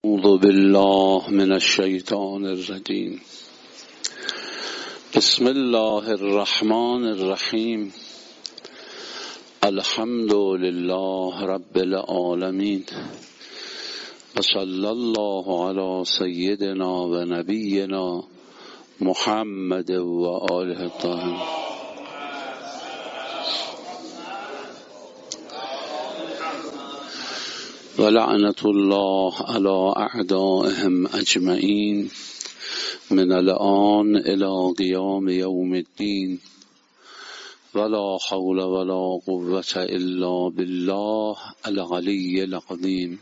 اعوذ بالله من الشیطان الرجیم. بسم الله الرحمن الرحیم. الحمد لله رب العالمین و صلی الله علی سیدنا و نبینا محمد و آله الطاهرین. و لعنت الله علی اعدائهم اجمعین من الآن الی قیام یوم الدین ولا حول ولا قوة الا بالله العلی العظیم.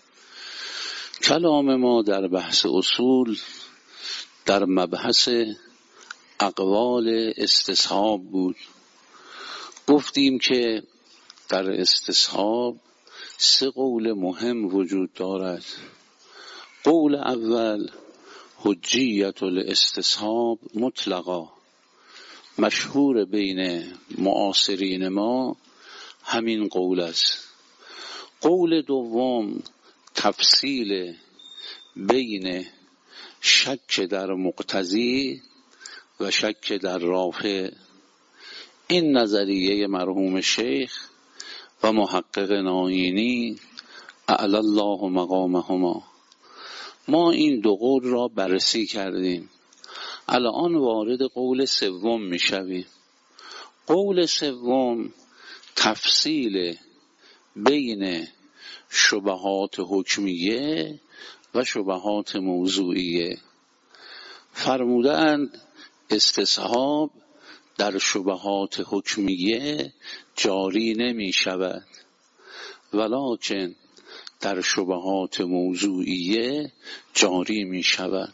کلام ما در بحث اصول در مبحث اقوال استصحاب بود. گفتیم که در استصحاب 3 قول مهم وجود دارد. قول اول حجیت الاستصحاب مطلقا، مشهور بین معاصرین ما همین قول است. قول دوم تفصیل بین شک در مقتضی و شک در رافع. این نظریه مرحوم شیخ و محقق ناینی اعلی الله مقامهما. ما این 2 قول را بررسی کردیم. الان وارد قول سوم میشویم. قول سوم تفصیل بین شبهات حکمیه و شبهات موضوعیه. فرمودند استصحاب در شبهات حکمیه جاری نمی شود، ولکن در شبهات موضوعیه جاری می شود.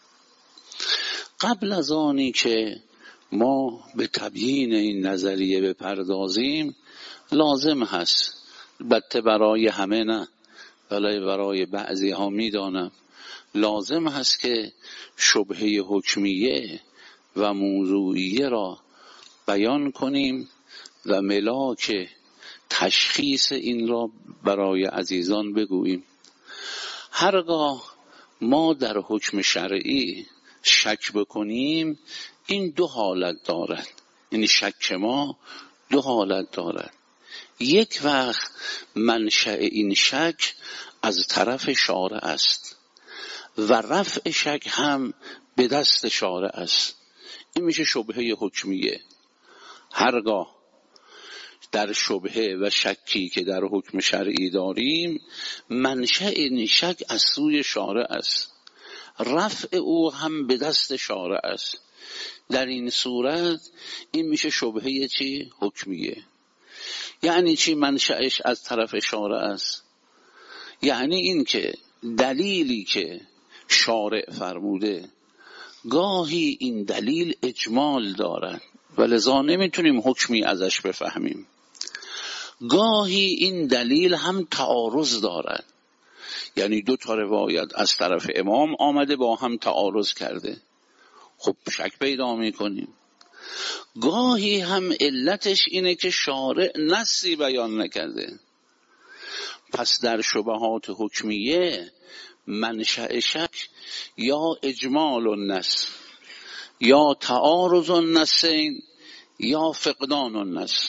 قبل از آنی که ما به تبیین این نظریه بپردازیم لازم هست، البته برای همه نه ولی برای بعضی ها می دانم، لازم هست که شبهه حکمیه و موضوعیه را بیان کنیم و ملاک تشخیص این را برای عزیزان بگوییم. هرگاه ما در حکم شرعی شک بکنیم این 2 حالت دارد. یعنی شک ما 2 حالت دارد. یک وقت منشأ این شک از طرف شارع است و رفع شک هم به دست شارع است. این میشه شبهه حکمیه. هرگاه در شبهه و شکی که در حکم شرعی داریم منشأ این شک از سوی شارع است، رفع او هم به دست شارع است. در این صورت این میشه شبهه چی؟ حکمیه. یعنی چی منشأش از طرف شارع است؟ یعنی این که دلیلی که شارع فرموده گاهی این دلیل اجمال دارد و لذا نمیتونیم حکمی ازش بفهمیم. گاهی این دلیل هم تعارض دارد، یعنی 2 تا روایت از طرف امام آمده با هم تعارض کرده، خب شک پیدا میکنیم. گاهی هم علتش اینه که شارع نصی بیان نکرده. پس در شبهات حکمیه منشأ شک یا اجمال النص یا تعارض النصین یا فقدان النص.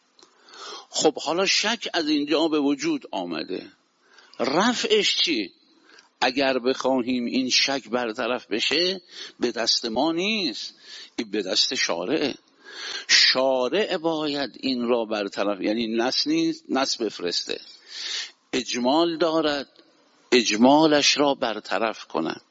خب حالا شک از اینجا به وجود آمده، رفعش چی؟ اگر بخواهیم این شک برطرف بشه به دست ما نیست، این به دست شارعه. شارع باید این را برطرف، یعنی نص نیست، نص بفرسته. اجمال دارد، اجمالش را برطرف کند.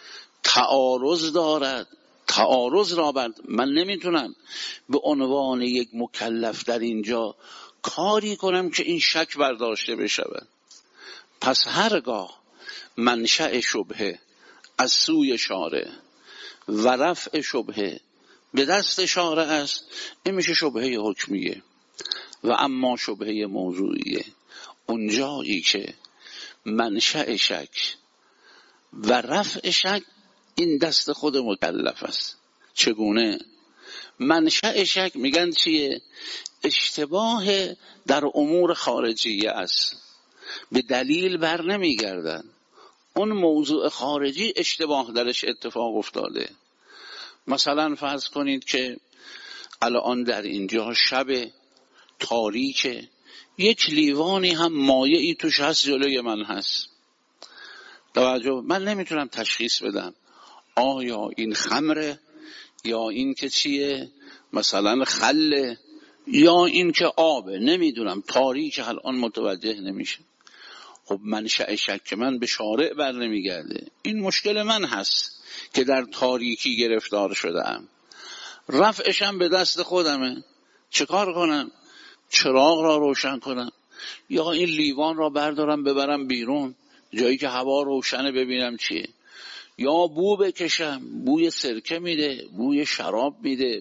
تعارض دارد، تعارض را من نمیتونم به عنوان یک مکلف در اینجا کاری کنم که این شک برداشته بشود. پس هرگاه منشأ شبهه از سوی شارع و رفع شبهه به دست شارع است این میشه شبهه حکمیه. و اما شبهه موضوعیه اونجایی که منشأ شک و رفع شک این دست خود مکلف است. چگونه؟ منشأ شک میگن چیه؟ اشتباه در امور خارجیه است، به دلیل بر نمیگردن. اون موضوع خارجی اشتباه درش اتفاق افتاده. مثلا فرض کنید که الان در اینجا شب تاریکه، یک لیوانی هم مایعی توش هست جلوی من هست. توجه، من نمیتونم تشخیص بدم آیا این خمره یا این که چیه، مثلا خله یا این که آبه، نمیدونم، تاریک الان متوجه نمیشه. خب منشأ شک من به شارع بر نمیگرده، این مشکل من هست که در تاریکی گرفتار شدم، رفعشم به دست خودمه. چه کار کنم؟ چراغ را روشن کنم یا این لیوان را بردارم ببرم بیرون جایی که هوا روشنه ببینم چیه، یا بو بکشم، بوی سرکه میده، بوی شراب میده،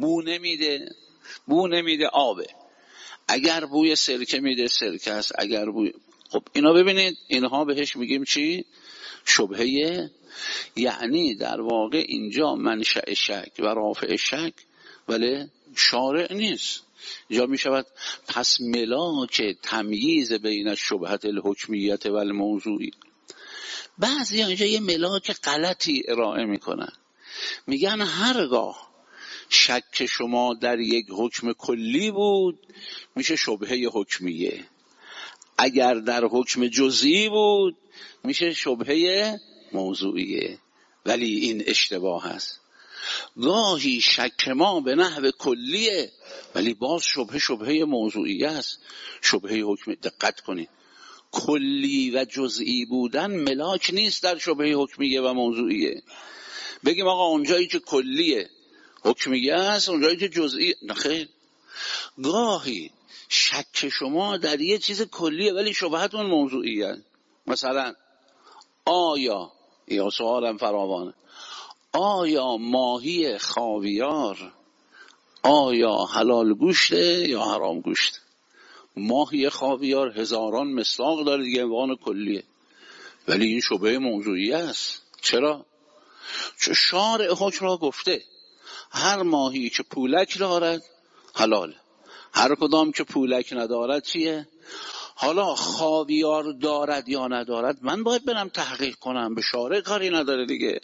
بو نمیده آبه. اگر بوی سرکه میده سرکه است، اگر بوی، خب اینا ببینید، اینها بهش میگیم چی؟ شبهه. یعنی در واقع اینجا منشأ شک و رافع شک ولی شارع نیست. اینجا میشود پس ملاک تمییز بین الشبهة الحکمیة و الموضوعی. بعضی اینجا یه ملاک غلطی ارائه میکنن، میگن هرگاه شک شما در یک حکم کلی بود میشه شبهه حکمیه، اگر در حکم جزئی بود میشه شبهه موضوعیه. ولی این اشتباه است. گاهی شک ما به نحو کلیه ولی باز شبهه موضوعیه است، شبهه حکم. دقت کنید، کلی و جزئی بودن ملاک نیست در شبهه حکمیه و موضوعیه. بگیم آقا اونجایی که کلیه حکمیه است، اونجایی که جزئی نخیر. گاهی شک شما در یه چیز کلیه ولی شبهتون موضوعیه. مثلا آیا، یا سوالم فراوانه، آیا ماهی خاویار آیا حلال گوشته یا حرام گوشته؟ ماهی خاویار هزاران مصداق داره دیگه، عنوان کلیه، ولی این شبهه موضوعیه است. چرا؟ چون شارع حکم را گفته هر ماهی که پولک دارد حلال، هر کدام که پولک ندارد چیه؟ حالا خاویار دارد یا ندارد من باید برم تحقیق کنم، به شارع کاری نداره دیگه.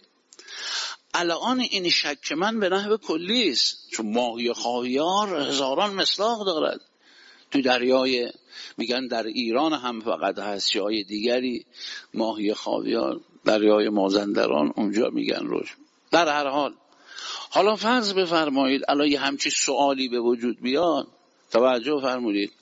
الان این شک من به نحو کلی است، چون ماهی خاویار هزاران مصداق دارد. تو دریای، میگن در ایران هم فقط هست، جای دیگری ماهی خاویار دریای مازندران اونجا میگن روش. در هر حال حالا فرض بفرمایید الان یه همچی سوالی به وجود بیاد، توجه فرمودید،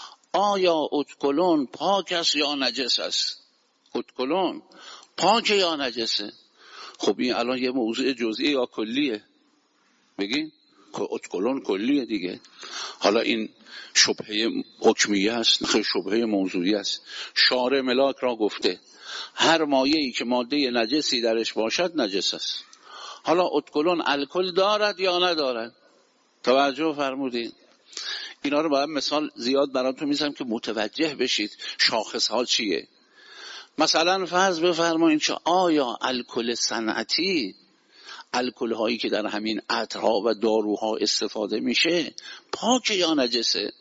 آیا اتکلون پاک است یا نجس است؟ اتکلون پاک یا نجسه؟ خب این الان یه موضوع جزئی یا کلیه؟ بگین اتکلون کلیه دیگه. حالا این شبهه حکمیه است؟ نه، شبهه موضوعی است. شارع ملاک را گفته هر مایعی که ماده نجسی درش باشد نجس است. حالا اتکلون الکل دارد یا ندارد؟ توجه فرمودین؟ اینا رو باید مثال زیاد براتون میزنم که متوجه بشید شاخص ها چیه. مثلا فرض بفرمایید که آیا الکل صنعتی، الکل هایی که در همین عطرها و داروها استفاده میشه پاک یا نجسه؟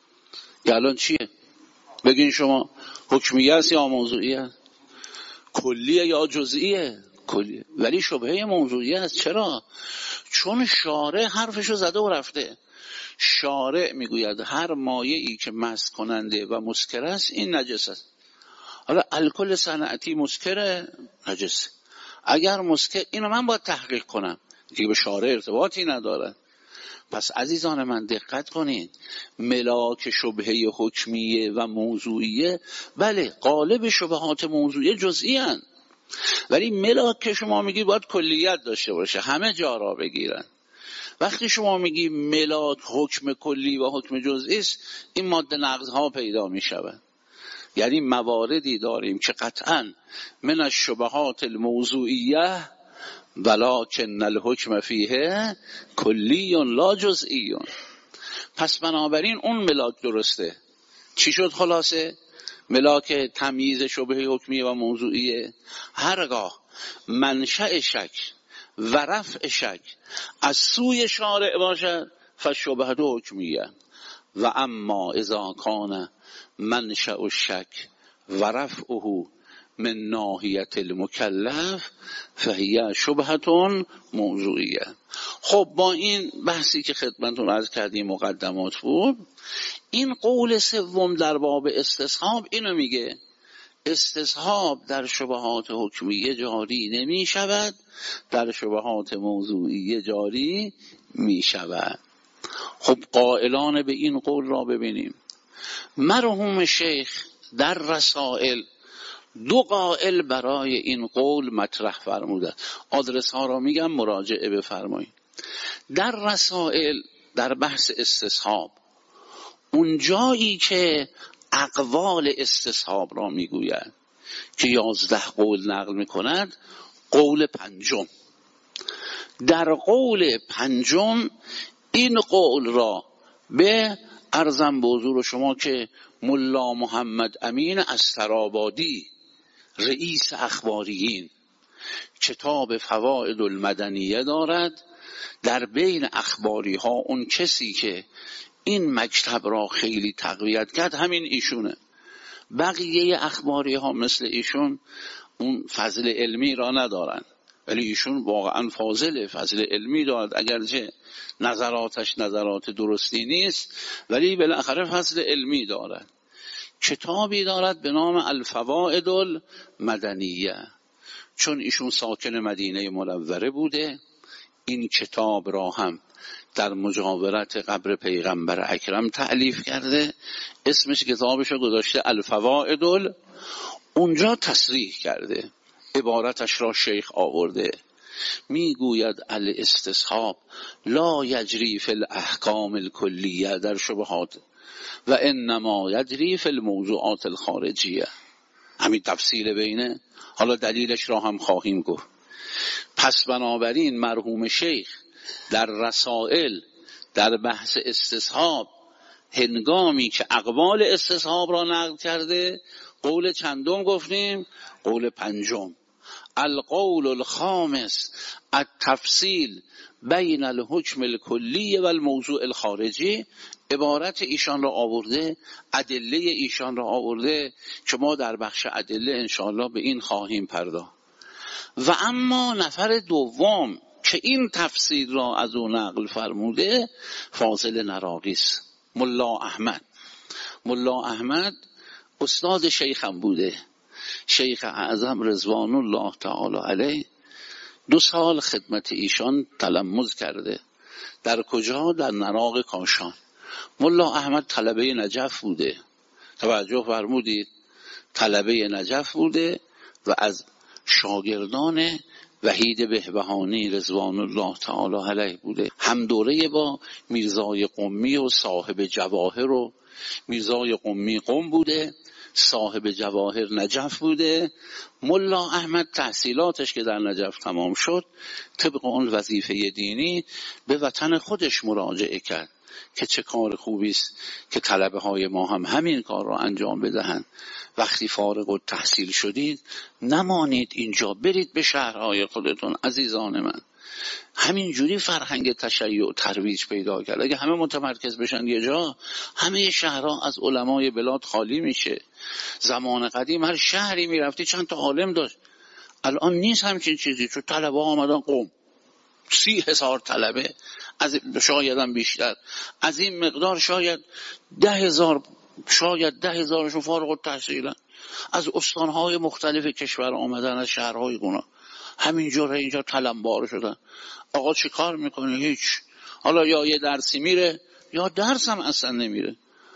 یا الان چیه؟ بگین شما، حکمیه است یا موضوعیه؟ کلیه یا جزئیه؟ کلیه، ولی شبهه موضوعیه است. چرا؟ چون شارع حرفشو زده و رفته. شارع میگوید هر مایعی که مست کننده و مسکر است این نجس است. حالا الکل صنعتی مسکره نجس، اگر مسکر، اینو من باید تحقیق کنم دیگه، به شارع ارتباطی نداره. پس عزیزان من دقت کنید، ملاک شبهه حکمیه و موضوعیه بله غالب شبهات موضوعیه جزئی هستند، ولی ملاک که شما میگی باید کلیت داشته باشه، همه جا را بگیرن. وقتی شما میگی ملاک حکم کلی و حکم جزئی است، این ماده نقض‌ها پیدا میشود. یعنی مواردی داریم که قطعاً من الشبهات الموضوعیه ولکن الحکم فیه کلی لا جزئی. پس بنابراین اون ملاک درسته. چی شد خلاصه؟ ملاک تمییز شبهه حکمی و موضوعیه هرگاه منشأ شک و رفع شک از سوی شارع باشد فالشبهة حکمیه، و اما اذا کان منشأ الشک و رفعه من ناحیت المکلف فهی شبهة موضوعیه. خب با این بحثی که خدمتتون عرض کردیم مقدمات بود، این قول سوم در باب استصحاب اینو میگه استصحاب در شبهات حکمیه جاری نمی شود، در شبهات موضوعیه جاری می شود. خب قائلان به این قول را ببینیم. مرحوم شیخ در رسائل دو قائل برای این قول مطرح فرموده. آدرس ها را میگم مراجعه بفرمایید. در رسائل در بحث استصحاب اون جایی که اقوال استصحاب را میگوید که 11 قول نقل میکند، قول پنجم. در قول پنجم این قول را به عرضم به حضور شما که ملا محمد امین استرآبادی رئیس اخباریین کتاب فوائد المدنیه دارد، در بین اخباری ها اون کسی که این مکتب را خیلی تقویت کرد همین ایشونه. بقیه اخباری ها مثل ایشون اون فضل علمی را ندارن، ولی ایشون واقعا فضل علمی دارد، اگرچه نظراتش نظرات درستی نیست ولی بالاخره فضل علمی دارد. کتابی دارد به نام الفوائد المدنیه. چون ایشون ساکن مدینه منوره بوده، این کتاب را هم در مجاورت قبر پیغمبر اکرم تألیف کرده، اسمش کتابش رو گذاشته الفوائد. اونجا تصریح کرده، عبارتش را شیخ آورده، میگوید الاستصحاب لا یجری فی الاحکام الکلیه در شبهات و انما یجری فی الموضوعات الخارجیه. همین تفصیل بینه، حالا دلیلش را هم خواهیم گفت. پس بنابراین مرحوم شیخ در رسائل در بحث استصحاب هنگامی که اقوال استصحاب را نقل کرده، قول چندم گفتیم؟ قول پنجم. القول الخامس التفصیل بین الحکم الکلی و الموضوع الخارجی. عبارت ایشان را آورده، ادله ایشان را آورده که ما در بخش ادله انشاءالله به این خواهیم پرداخت. و اما نفر دوم که این تفسیر را از او نقل فرموده فاضل نراقیس، ملا احمد. ملا احمد استاد شیخم بوده، شیخ اعظم رضوان الله تعالی علیه 2 سال خدمت ایشان تلمذ کرده. در کجا؟ در نراق کاشان. ملا احمد طلبه نجف بوده، توجه فرمودید، طلبه نجف بوده و از شاگردان وحید بهبهانی رضوان الله تعالی علیه بوده. هم دوره با میرزای قمی و صاحب جواهر و میرزای قمی قم بوده، صاحب جواهر نجف بوده. ملا احمد تحصیلاتش که در نجف تمام شد، طبق اون وظیفه دینی به وطن خودش مراجعه کرد که چه کار خوبی است که طلبه های ما هم همین کار را انجام بدهند. وقتی فارغ التحصیل شدید نمانید اینجا، برید به شهرهای خودتون. عزیزان من، همین جوری فرهنگ تشیع ترویج پیدا کرد. اگه همه متمرکز بشن یه جا، همه شهرها از علمای بلاد خالی میشه. زمان قدیم هر شهری میرفتی چند تا عالم داشت، الان نیست همچین چیزی. چون طلبه آمدن قم 30,000 طلبه، از شاید هم بیشتر، از این مقدار شاید 10,000 10,000شون فارغ التحصیلن، از استانهای مختلف کشور آمدن، از شهرهای گنا، همینجور اینجا تلمبار شدن. آقا چی کار میکنه؟ هیچ. حالا یا یه درسی میره یا درس هم اصلا نمیره.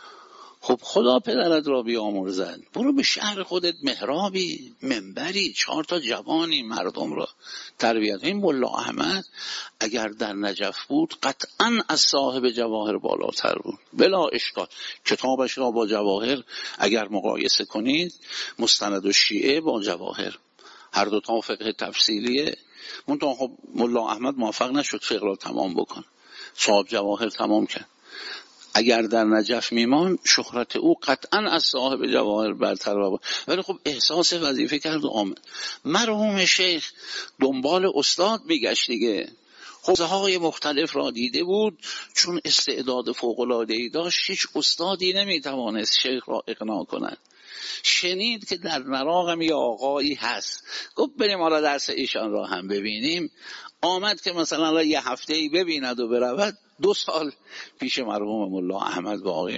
خب خدا پدرت را بیامرزد، برو به شهر خودت محرابی، منبری، 4 تا جوانی مردم را تربیت. این ملا احمد اگر در نجف بود قطعا از صاحب جواهر بالاتر بود، بلا اشکال. کتابش را با جواهر اگر مقایسه کنید، مستند الشیعه با جواهر، هر دو تا فقه تفصیلیه. منتها خب ملا احمد موفق نشد فقه را تمام بکن، صاحب جواهر تمام کرد. اگر در نجف میمان شهرت او قطعا از صاحب جواهر برتر بود، ولی خب احساس وظیفه کرد و آمد. مرحوم شیخ دنبال استاد میگشت دیگه، حوزه‌های مختلف را دیده بود. چون استعداد فوق‌العاده‌ای داشت، هیچ استادی نمیتوانست شیخ را اقناع کند. شنید که در نراق هم یه آقایی هست، گفت بریم حالا درس ایشان را هم ببینیم. آمد که مثلا یه هفته‌ای ببیند و برود. 2 سال پیش مرحوم ملا احمد باقی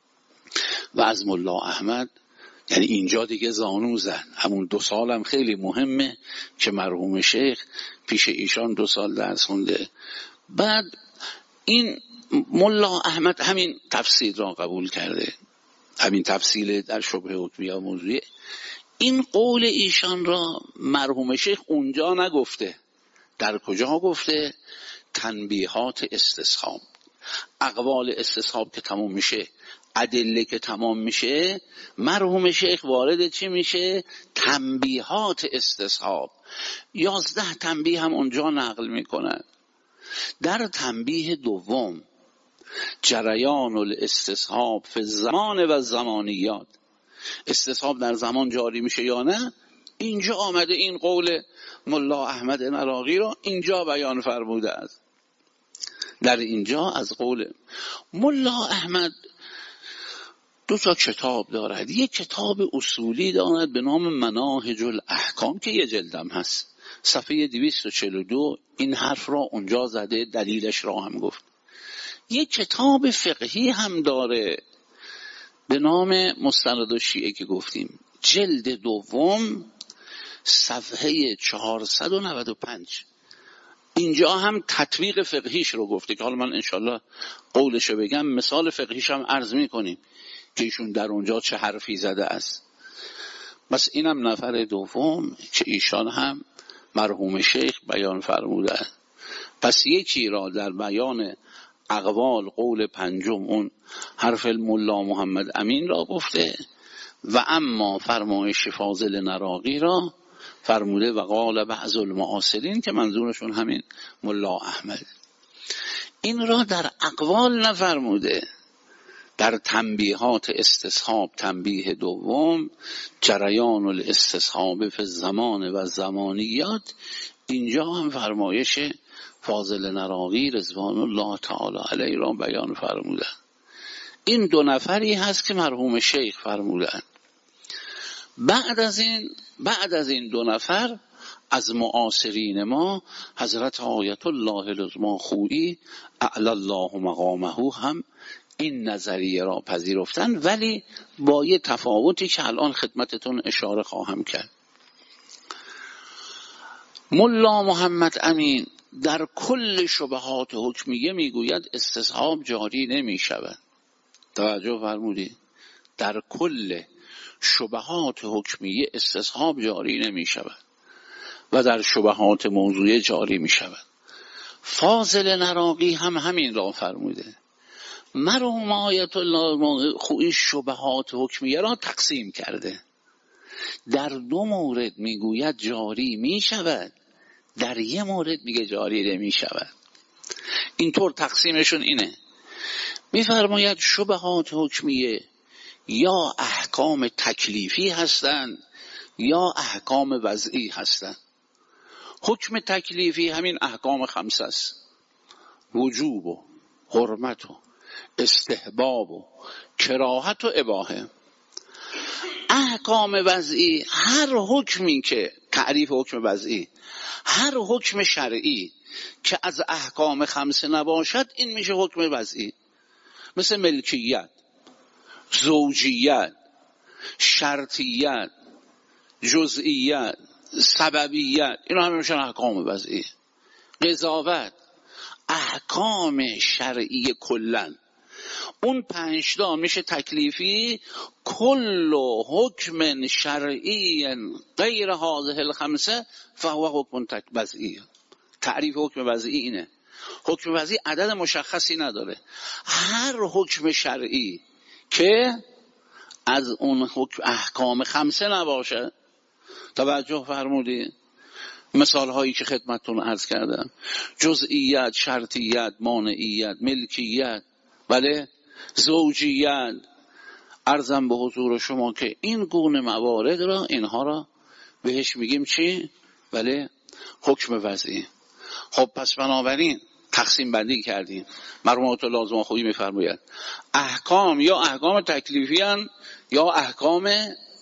و از ملا احمد، یعنی اینجا دیگه زانو زد. همون 2 سال هم خیلی مهمه که مرحوم شیخ پیش ایشان 2 سال درس خونده. بعد این ملا احمد همین تفسیر را قبول کرده، همین تفصیل در شبه حکمیه موضوعی. این قول ایشان را مرحوم شیخ اونجا نگفته. در کجا گفته؟ تنبیهات استصحاب. اقوال استصحاب که تمام میشه، ادله که تمام میشه، مرحوم شیخ وارد چی میشه؟ تنبیهات استصحاب. 11 تنبیه هم اونجا نقل میکنن. در تنبیه دوم، جریان الاستصحاب فی الزمان و الزمانیات، استصحاب در زمان جاری میشه یا نه، اینجا آمده این قول ملا احمد نراقی را اینجا بیان فرموده است. در اینجا از قول ملا احمد 2 تا کتاب دارد. یک کتاب اصولی دارد به نام مناهج الاحکام که یه جلدم هست، صفحه 242 این حرف را اونجا زده، دلیلش را هم گفت. یک کتاب فقهی هم داره به نام مستند الشیعه که گفتیم، جلد دوم صفحه 495. اینجا هم تطبیق فقهیش رو گفته که حالا من انشالله قولش رو بگم، مثال فقهیش هم عرض میکنیم که ایشون در اونجا چه حرفی زده است. بس اینم نفر دوم که ایشان هم مرحوم شیخ بیان فرموده. پس یکی را در بیان اقوال قول پنجم اون حرف ملا محمد امین را گفته و اما فرمایش فاضل نراقی را فرموده و قال بعض المعاصرین که منظورشون همین ملا احمد. این را در اقوال نفرموده. در تنبیهات استصحاب تنبیه دوم، جریان الاستصحاب فی الزمان و الزمانیات، اینجا هم فرمایش فاضل نراقی رضوان الله تعالی علیه را بیان فرموده. این 2 نفری هست که مرحوم شیخ فرمودند. بعد از این 2 نفر از معاصرین ما حضرت آیت الله العظمی خویی اعلی الله مقامه هم این نظریه را پذیرفتن، ولی با یه تفاوتی که الان خدمتتون اشاره خواهم کرد. ملا محمد امین در کل شبهات حکمیه میگوید استصحاب جاری نمی شود. توجه فرمودید؟ در کل شبهات حکمیه استصحاب جاری نمی شود و در شبهات موضوعی جاری می شود. فاضل نراقی هم همین را فرموده. مرحوم آیت الله خویی شبهات حکمیه را تقسیم کرده. در 2 مورد میگوید جاری می شود، در 1 مورد میگه جاری نمی شود. اینطور تقسیمشون اینه. میفرماید شبهات حکمیه یا احکام تکلیفی هستند یا احکام وضعی هستند. حکم تکلیفی همین احکام 5 است: وجوب و حرمت و استحباب و کراهت و اباحه. احکام وضعی هر حکمی که تعریف حکم وضعی، هر حکم شرعی که از احکام 5 نباشد این میشه حکم وضعی. مثل ملکیت، زوجیت، شرطیت، جزئیت، سببیت، اینا همه میشن احکام وضعی. قضاوت، احکام شرعی کلن. اون 5 تا میشه تکلیفی. کل حکم شرعی غیر هذه الخمسه فهو حکم وضعی. تعریف حکم وضعی اینه. حکم وضعی عدد مشخصی نداره. هر حکم شرعی که از اون حکم احکام 5 نباشه. توجه فرمودید؟ مثال هایی که خدمتتون عرض کردم: جزئیت، شرطیت، مانعیت، ملکیت، بله، زوجیت. عرضم به حضور شما که این گونه موارد را، اینها را بهش میگیم چی؟ بله، حکم وضعی. خب پس بنابراین تقسیم بندی کردیم. مرحوم لازم خویی میفرماید احکام یا احکام تکلیفی هن یا احکام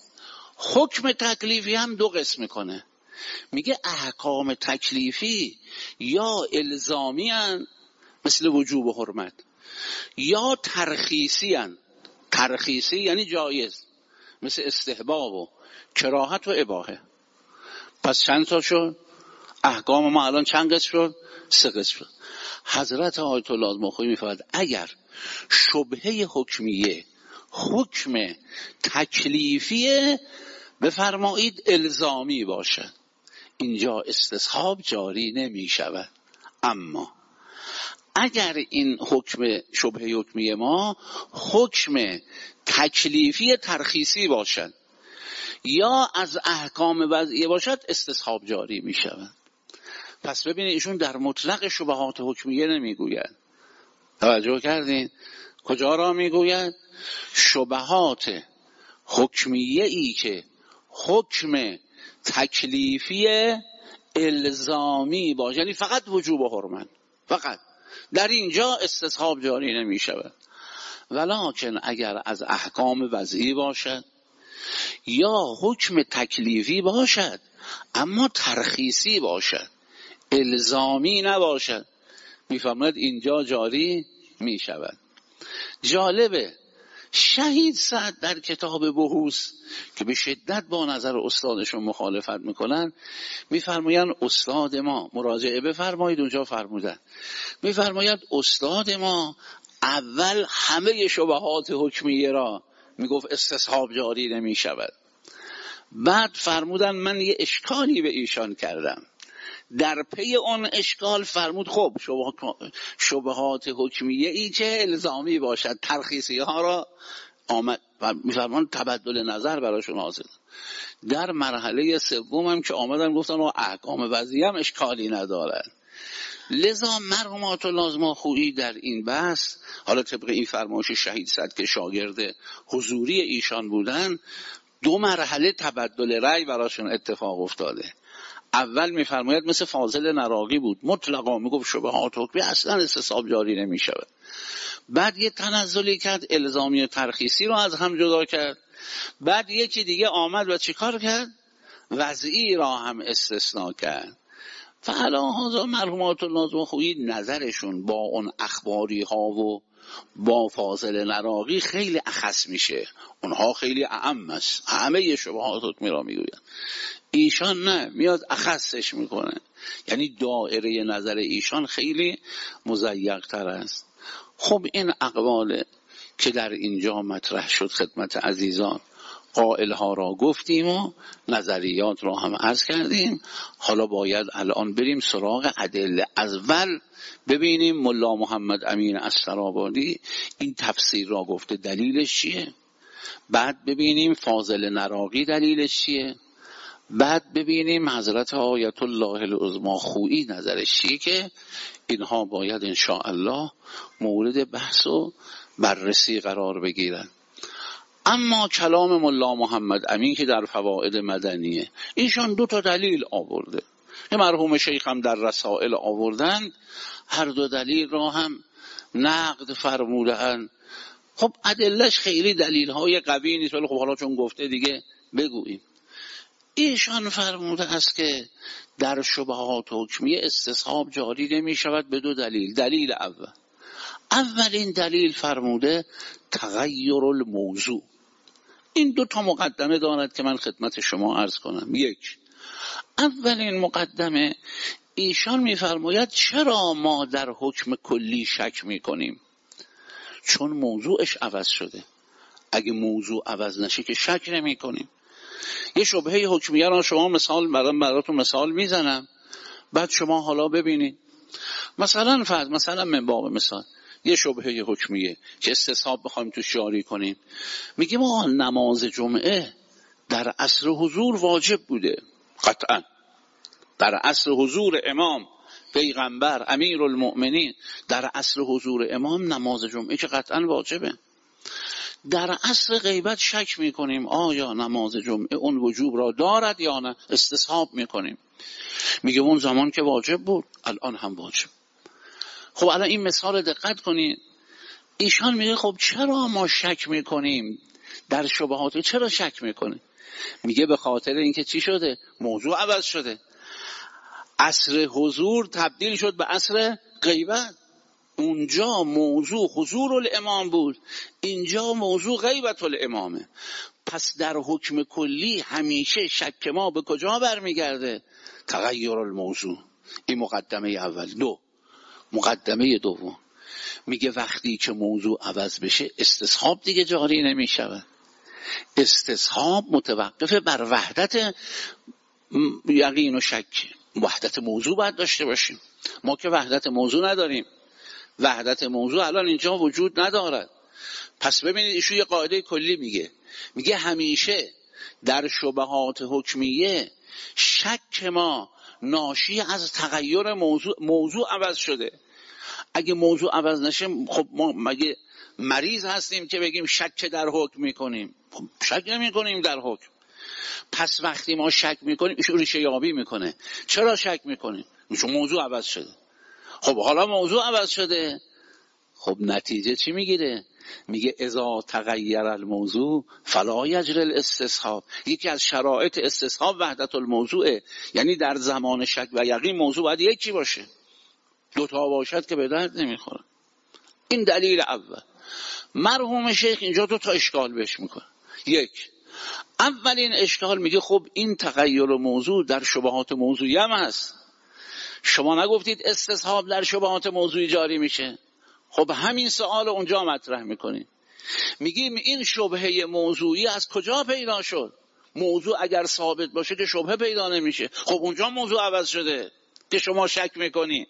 حکم تکلیفی هم دو قسم کنه. میگه احکام تکلیفی یا الزامی هن مثل وجوب و حرمت، یا ترخیصی هن. ترخیصی یعنی جایز مثل استحباب و کراهت و اباحه. پس چند تا شد؟ احکام ما الان چند قسم شد؟ 3 قسم شد. حضرت آیت الله المخوی میفرماید اگر شبهه حکمیه حکم تکلیفیه بفرمایید الزامی باشد، اینجا استصحاب جاری نمی شود. اما اگر این حکم شبهه حکمیه ما حکم تکلیفی ترخیصی باشد یا از احکام وضعیه باشد استصحاب جاری می شود. پس ببینید ایشون در مطلق شبهات حکمیه نمیگوید. توجه کردین؟ کجا را میگوید؟ شبهات حکمیه ای که حکم تکلیفی الزامی باشه، یعنی فقط وجوب و حرمت، فقط در اینجا استصحاب جاری نمی شود. ولکن اگر از احکام وضعی باشد یا حکم تکلیفی باشد اما ترخیصی باشد، الزامی نباشد، میفهمد اینجا جاری می شود. جالبه شهید سعد در کتاب بحوث که به شدت با نظر استادشون مخالفت میکنن میفرمایند استاد ما، مراجعه بفرمایید اونجا فرمودن، میفرماید استاد ما اول همه شبهات حکمیه را میگفت استصحاب جاری نمی شود. بعد فرمودن من یه اشکالی به ایشان کردم، در پی اون اشکال فرمود خب شبهات حکمیه ای که الزامی باشد ترخیصی ها را آمد و میفرمان تبدل نظر براشون حاصل. در مرحله سوم هم که آمدن گفتن احکام وضعی هم اشکالی ندارد. لذا مرحومات لازم خویی در این بحث، حالا طبق این فرمایش شهید سعد که شاگرد حضوری ایشان بودن، 2 مرحله تبدل رأی براشون اتفاق افتاده. اول میفرماید مثل فاضل نراقی بود، مطلقا میگفت شبهات حکمی اصلا استصحاب جاری نمی شود. بعد یه تنزلی کرد، الزامی و ترخیصی رو از هم جدا کرد. بعد یکی دیگه آمد و چیکار کرد؟ وضعی را هم استثناء کرد. فعلا هذا مرحومات لازم خویی نظرشون با اون اخباری ها و با فاضل نراقی خیلی اخص میشه، اونها خیلی اعم است، همه شبهات حکمی را میگوید. ایشان نه، میاد اخصش میکنه، یعنی دایره نظر ایشان خیلی مضیق تر است. خب این اقوال که در اینجا مطرح شد خدمت عزیزان، قائلها را گفتیم و نظریات را هم عرض کردیم. حالا باید الان بریم سراغ ادله. اول ببینیم ملا محمد امین استرابادی این تفسیر را گفته دلیلش چیه، بعد ببینیم فاضل نراقی دلیلش چیه، بعد ببینیم حضرت آیت الله العظمی خویی نظرش چیه، که اینها باید انشاءالله مورد بحث و بررسی قرار بگیرن. اما کلام ملا محمد امین که در فوائد مدنیه، ایشان 2 تا دلیل آورده، مرحوم شیخ هم در رسائل آوردن، هر 2 دلیل را هم نقد فرمودن. خب ادلش خیلی دلیل های قوی نیست، ولی خب حالا چون گفته دیگه بگوییم. ایشان فرموده است که در شبهات حکمیه استصحاب جاری نمی شود به 2 دلیل. دلیل اولین دلیل فرموده تغییر الموضوع. این 2 تا مقدمه دارد که من خدمت شما عرض کنم. یک، اولین مقدمه ایشان میفرماید چرا ما در حکم کلی شک میکنیم؟ چون موضوعش عوض شده. اگه موضوع عوض نشه که شک نمی کنیم. یه شبهه حکمیه را شما براتون مثال میزنم، بعد شما حالا ببینید. مثلا من باب مثال یه شبهه حکمیه که استصحاب بخوایم توش جاری کنیم، میگیم ما نماز جمعه در عصر حضور واجب بوده، قطعا در عصر حضور امام پیغمبر امیرالمؤمنین، در عصر حضور امام نماز جمعه که قطعا واجبه. در عصر غیبت شک میکنیم آیا نماز جمعه اون وجوب را دارد یا نه، استصحاب میکنیم، میگه اون زمان که واجب بود الان هم واجب. خب الان این مثال دقت کنید، ایشان میگه خب چرا ما شک میکنیم در شبهات؟ چرا شک میکنیم؟ میگه به خاطر اینکه چی شده؟ موضوع عوض شده. عصر حضور تبدیل شد به عصر غیبت. اونجا موضوع حضور الامام بود، اینجا موضوع غیبت الامامه. پس در حکم کلی همیشه شک ما به کجا برمیگرده؟ تغییر الموضوع. این مقدمه اول. مقدمه دوم میگه وقتی که موضوع عوض بشه استصحاب دیگه جاری نمیشود. استصحاب متوقف بر وحدت یقین و شک. وحدت موضوع باید داشته باشیم. ما که وحدت موضوع نداریم. وحدت موضوع الان اینجا وجود ندارد. پس ببینید ایشون یه قاعده کلی میگه همیشه در شبهات حکمیه شک ما ناشی از تغییر موضوع عوض شده. اگه موضوع عوض نشه خب ما مگه مریض هستیم که بگیم شک در حکم میکنیم؟ خب شک نمی کنیم در حکم. پس وقتی ما شک میکنیم ایشون ریشه یابی میکنه. چرا شک میکنیم؟ چون موضوع عوض شده. خب حالا موضوع عوض شده، خب نتیجه چی میگیره؟ میگه اذا تغییر الموضوع فلا یجری الاستصحاب. یکی از شرایط استصحاب وحدت الموضوعه، یعنی در زمان شک و یقین موضوع باید یکی باشه. دوتا باشد که به درد نمیخوره. این دلیل اول. مرحوم شیخ اینجا دوتا اشکال بهش میکنه. یک، اولین اشکال میگه خب این تغییر موضوع در شبهات موضوعی هم هست. شما نگفتید استصحاب در شبهات موضوعی جاری میشه؟ خب همین سوال اونجا مطرح میکنیم. میگیم این شبهه موضوعی از کجا پیدا شد؟ موضوع اگر ثابت باشه که شبهه پیدا نمیشه. خب اونجا موضوع عوض شده که شما شک میکنی.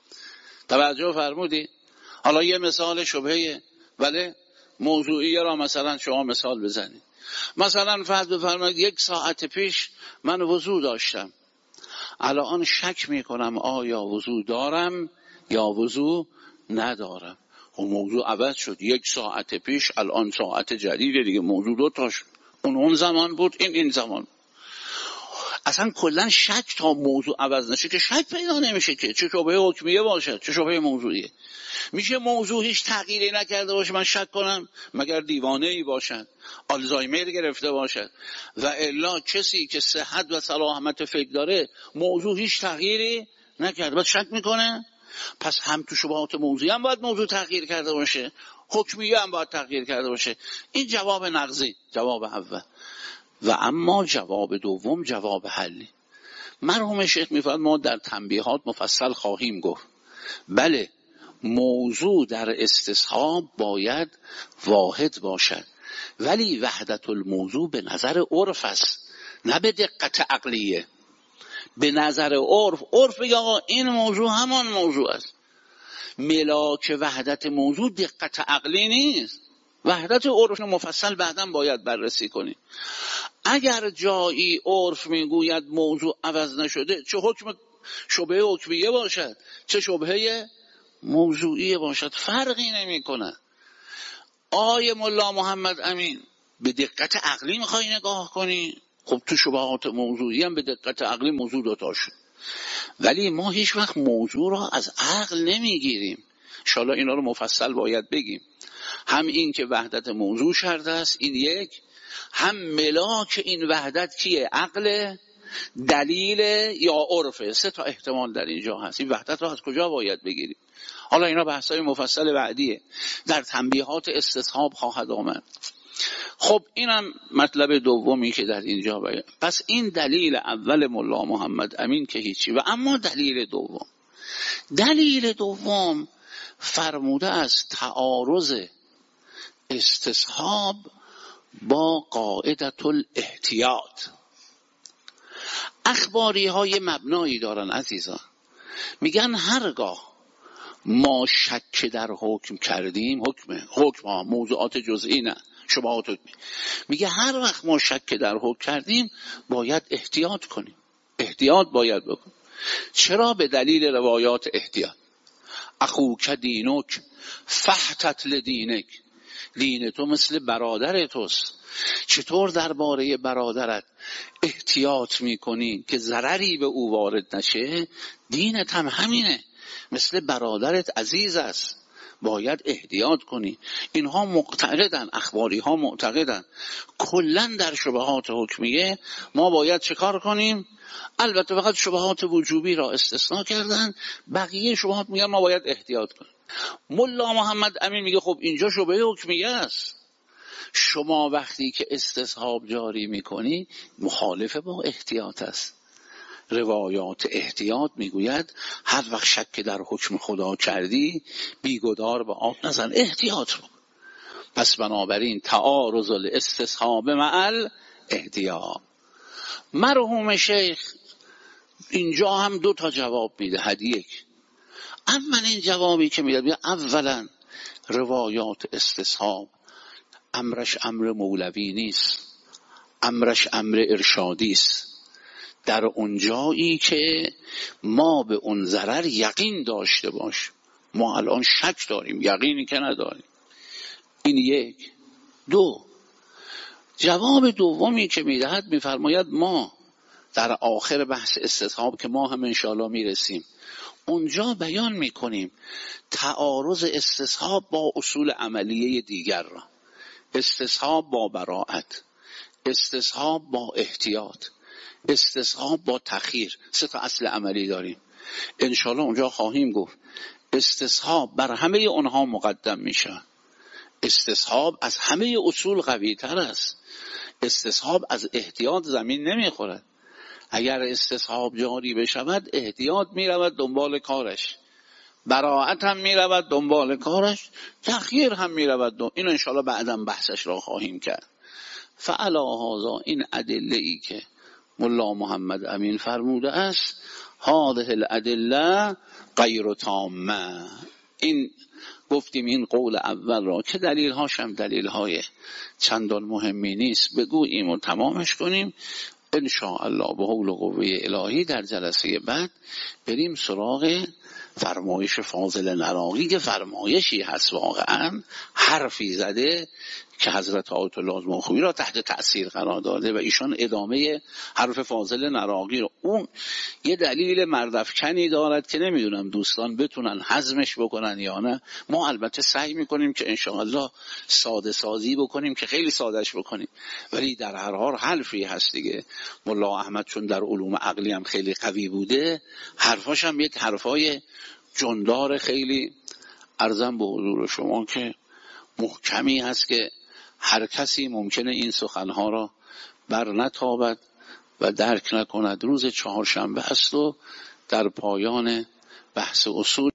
توجه فرمودی؟ حالا یه مثال شبهه ولی موضوعی را مثلا شما مثال بزنید. مثلا فرض بفرمایید 1 ساعت پیش من وضو داشتم، الان شک میکنم آیا وضو دارم یا وضو ندارم. خب موضوع عوض شد. 1 ساعت پیش الان ساعت جدیده دیگه، موضوع دو تاش. اون زمان بود، این زمان. اصلا کلا شک تا موضوع عوض نشه که شک پیدا نمیشه که چه شبهه حکمیه باشد چه شبهه موضوعیه. میشه موضوع هیچ تغییری نکرده باشه من شک کنم؟ مگر دیوانه ای باشد، آلزایمر گرفته باشد. و الا کسی که صحت و سلامت فکر داره موضوع هیچ تغییری نکرده بعد شک میکنه؟ پس هم تو شبهات موضوعی هم باید موضوع تغییر کرده باشه، حکمیه هم باید تغییر کرده باشه. این جواب نقضی، جواب اول. و اما جواب دوم جواب حلی. مرحوم شیخ میفرماید ما در تنبیهات مفصل خواهیم گفت. بله موضوع در استصحاب باید واحد باشد، ولی وحدت الموضوع به نظر عرف است نه به دقت عقلیه. به نظر عرف بگه آقا این موضوع همان موضوع است. ملاک وحدت موضوع دقت عقلی نیست. وحدت عرف مفصل بعداً باید بررسی کنیم. اگر جایی عرف میگوید موضوع عوض نشده، چه حکم شبهه حکمیه باشد چه شبهه موضوعی باشد فرقی نمی کنه. آیه ملا محمد امین به دقت عقلی میخوای نگاه کنی؟ خب تو شبهات موضوعی هم به دقت عقلی موضوع دوتا شد، ولی ما هیچ وقت موضوع را از عقل نمیگیریم. انشاءالله اینا رو مفصل باید بگیم. هم این که وحدت موضوع شرط است، این یک. هم ملاک این وحدت کیه؟ عقل، دلیل یا عرفه. 3 تا احتمال در اینجا هست. این وحدت را از کجا باید بگیریم؟ حالا اینا بحثای مفصل بعدیه، در تنبیهات استصحاب خواهد آمد. خب اینم مطلب دومی که در اینجا باید. پس این دلیل اول ملا محمد امین که هیچی. و اما دلیل دوم فرموده است تعارض استصحاب با قاعدت الاحتیاط. اخباری های مبنایی دارن عزیزان. میگن هرگاه ما شک در حکم کردیم، حکم ها موضوعات جزئی نه شبهات حکمی، میگه هر وقت ما شک در حکم کردیم باید احتیاط کنیم، احتیاط باید بکنیم. چرا؟ به دلیل روایات احتیاط. اخوک دینک فحتت لدینک، دین تو مثل برادر توست، چطور درباره برادرت احتیاط میکنی که ضرری به او وارد نشه؟ دینت هم همینه. مثل برادرت عزیز است، باید احتیاط کنی. اینها معتقدن، اخباری ها معتقدن کلن در شبهات حکمیه ما باید چه کار کنیم؟ البته فقط شبهات وجوبی را استثناء کردن، بقیه شبهات میگن ما باید احتیاط کنیم. ملا محمد امین میگه خب اینجا شبهه حکمیه است، شما وقتی که استصحاب جاری میکنی مخالف با احتیاط است. روایات احتیاط میگوید هر وقت شک در حکم خدا کردی بیگدار به آب نزن، احتیاط رو. پس بنابراین تعارض الاستصحاب مع احتیاط. مرحوم شیخ اینجا هم 2 جواب میدهد. یک، اولین جوابی که میدهد اولا روایات استصحاب امرش امر مولوی نیست، امرش امر ارشادی است. در اونجایی که ما به اون ضرر یقین داشته باش، ما الان شک داریم، یقینی که نداریم. این یک. 2، جواب دومی که میدهد میفرماید ما در آخر بحث استصحاب که ما هم انشاءالله میرسیم اونجا بیان میکنیم تعارض استصحاب با اصول عملیه دیگر را، استصحاب با براءت، استصحاب با احتیاط، استصحاب با تخییر. 3 اصل عملی داریم، انشاءالله اونجا خواهیم گفت. استصحاب بر همه اونها مقدم میشه، استصحاب از همه اصول قوی تر است، استصحاب از احتیاط زمین نمیخورد. اگر استصحاب جاری بشود احتیاط میرود دنبال کارش، براءت هم میرود دنبال کارش، تخییر هم میرود این انشاءالله بعداً بحثش را خواهیم کرد. فعلی هذا این ادله ای که ملا محمد امین فرموده است، هذه الادله غیر تامه. این گفتیم این قول اول را که دلیل هاش هم دلیل های چندان مهمی نیست بگوییم و تمامش کنیم. ان شاء الله به حول و قوه الهی در جلسه بعد بریم سراغ فرمایش فاضل نراقی که فرمایشی هست واقعا حرفی زده که حضرت آیت الله الموخوی را تحت تأثیر قرار داده و ایشان ادامه حرف فاضل نراقی رو. اون یه دلیل مردفکنی دارد که نمیدونم دوستان بتونن هضمش بکنن یا نه. ما البته سعی میکنیم که انشاءالله ساده سازی بکنیم که خیلی سادهش بکنیم، ولی در هر حال حرفی هست دیگه. ملا احمد چون در علوم عقلی هم خیلی قوی بوده، حرفاش هم یک حرفای جندار خیلی عرضم به حضور شما که محکمی هست که هر کسی ممکنه این سخنها را بر نتابد و درک نکند. روز 4 است و در پایان بحث اصول